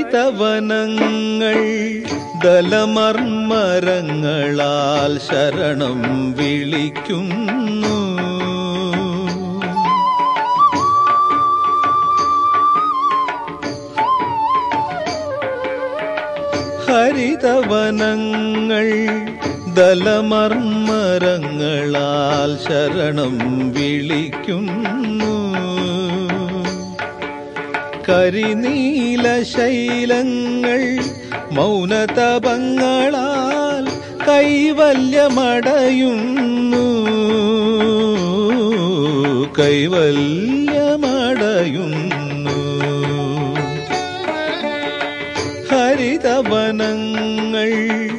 ഹരിതവനങ്ങൾ ദലമർമരങ്ങളാൽ ശരണം വിളിക്കുന്നു. ഹരിതവനങ്ങൾ ദലമർമരങ്ങളാൽ ശരണം വിളിക്കുന്നു. കരിനീലശൈലങ്ങൾ മൗനതപങ്ങളാൽ കൈവല്യമടയുന്നു. കൈവല്യമടയുന്നു. ഹരിതവനങ്ങൾ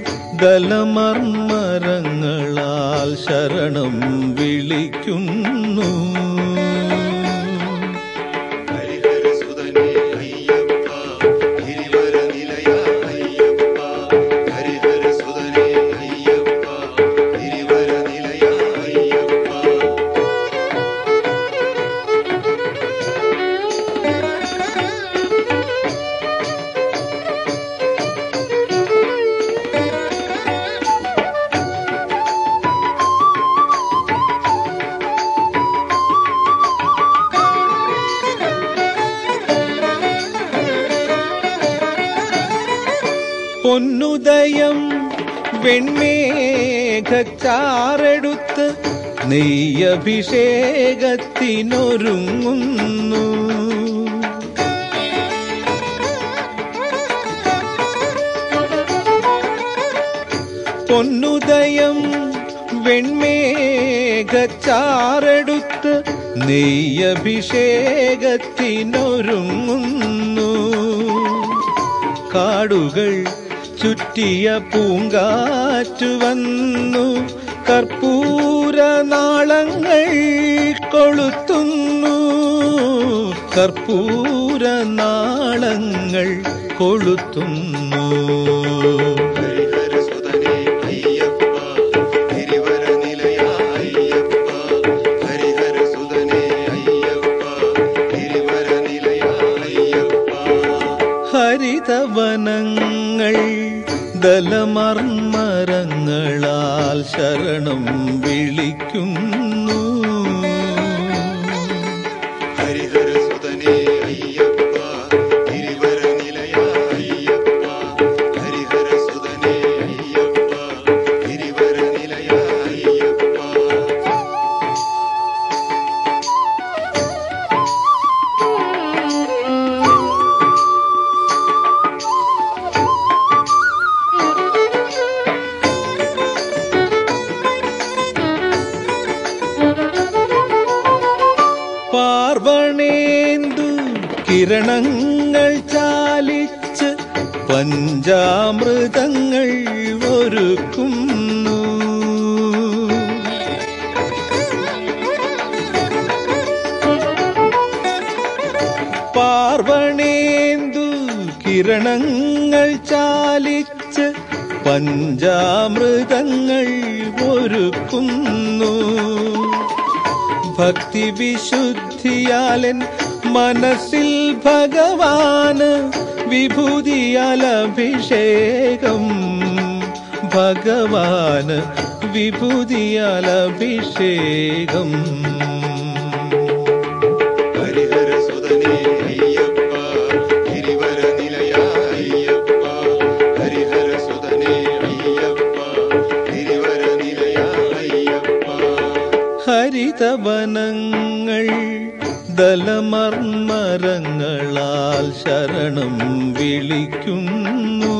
ദലമർമരങ്ങളാൽ ശരണം വിളിക്കുന്നു. പൊന്നുദയം വെണ്മേഘച്ചാറെടുത്ത് നെയ്യഭിഷേകത്തിനൊരുങ്ങുന്നു. പൊന്നുദയം വെണ്മേഘച്ചാറെടുത്ത് നെയ്യഭിഷേകത്തിനൊരുങ്ങുന്നു. കാടുകൾ ചുറ്റിയ പൂങ്കാറ്റു വന്നു കർപ്പൂരനാളങ്ങൾ കൊളുത്തുന്നു. കർപ്പൂരനാളങ്ങൾ കൊളുത്തുന്നു. ഹരിതവനങ്ങൾ ദലമർമരങ്ങളാൽ ശരണം വിളിക്കുന്നു. ഹരിഹരസുതനേ അയ്യപ്പ ഗിരിവരനിലയ അയ്യപ്പ. ഹരിഹരസുതനേ അയ്യപ്പ ഗിരിവരനിലയ അയ്യപ്പ. പാർവണേന്ദു കിരണങ്ങൾ ചാലിച്ച് പഞ്ചാമൃതങ്ങൾ ഒരുക്കുന്നു. പാർവണേന്ദു കിരണങ്ങൾ ചാലിച്ച് പഞ്ചാമൃതങ്ങൾ ഒരുക്കുന്നു. ഭക്തിവിശുദ്ധിയാലൻ മനസ്സിൽ ഭഗവാന് വിഭൂതിയാൽ അഭിഷേകം. ഭഗവാന് വിഭൂതിയാൽ അഭിഷേകം. ഹരിഹരസുതനേ അയ്യപ്പ ഗിരിവരനിലയ അയ്യപ്പ. ഹരിഹരസുതനേ അയ്യപ്പ ഗിരിവരനിലയ അയ്യപ്പ. ഹരിതവനങ്ങൾ ദലമർമരങ്ങളാൽ ശരണം വിളിക്കുന്നു.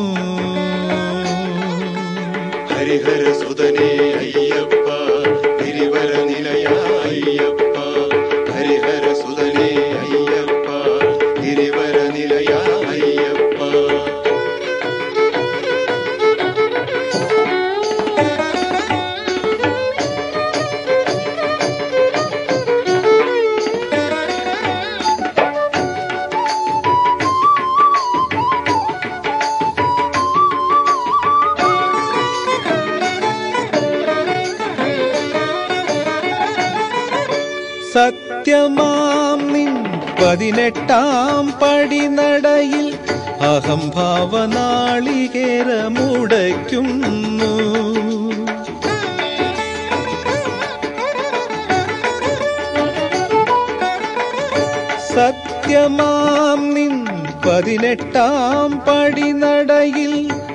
ഹരിഹരസുതനേ അയ്യപ്പ ഗിരിവരനിലയ അയ്യപ്പ. ഹരിഹരസുതനേ അയ്യപ്പ ഗിരിവരനിലയ അയ്യപ്പ. സത്യമാം നിൻ 18-ാം പടിനടയിൽ അഹംഭാവനാളികേരമുടയ്ക്കുന്നു. സത്യമാം നിൻ 18-ാം പടിനടയിൽ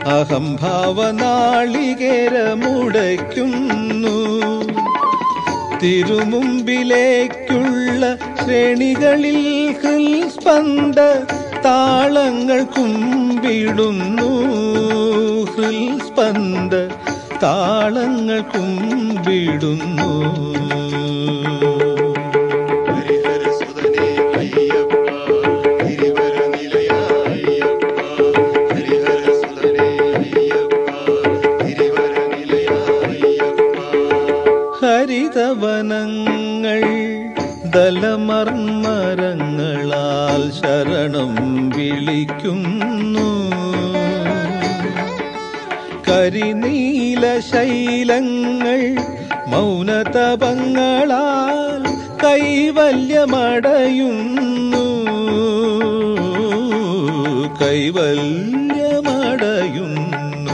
അഹംഭാവനാളികേരമുടയ്ക്കുന്നു. തിരുമുമ്പിലേക്കുള്ള ശ്രേണികളിൽ ഹൃൽസ്പന്ദ താളങ്ങൾ കുമ്പിടുന്നു. ഹൃൽസ്പന്ദ താളങ്ങൾ കുമ്പിടുന്നു. ഹരിതവനങ്ങൾ ദലമർമരങ്ങളാൽ ശരണം വിളിക്കുന്നു. കരിനീല ശൈലങ്ങൾ മൗനതപങ്ങളാൽ കൈവല്യമടയുന്നു. കൈവല്യമടയുന്നു.